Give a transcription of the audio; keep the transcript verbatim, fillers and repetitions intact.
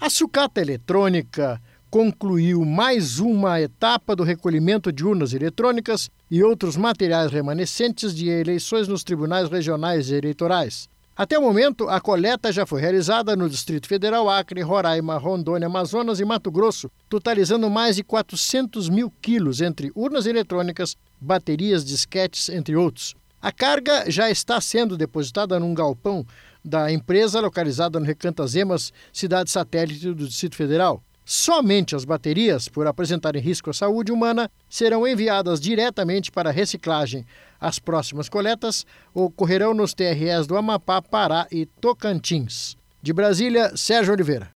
A sucata eletrônica concluiu mais uma etapa do recolhimento de urnas eletrônicas e outros materiais remanescentes de eleições nos tribunais regionais eleitorais. Até o momento, a coleta já foi realizada no Distrito Federal, Acre, Roraima, Rondônia, Amazonas e Mato Grosso, totalizando mais de quatrocentos mil quilos entre urnas eletrônicas, baterias, disquetes, entre outros. A carga já está sendo depositada num galpão da empresa localizada no Recanto das Emas, cidade satélite do Distrito Federal. Somente as baterias, por apresentarem risco à saúde humana, serão enviadas diretamente para reciclagem. As próximas coletas ocorrerão nos T R Es do Amapá, Pará e Tocantins. De Brasília, Sérgio Oliveira.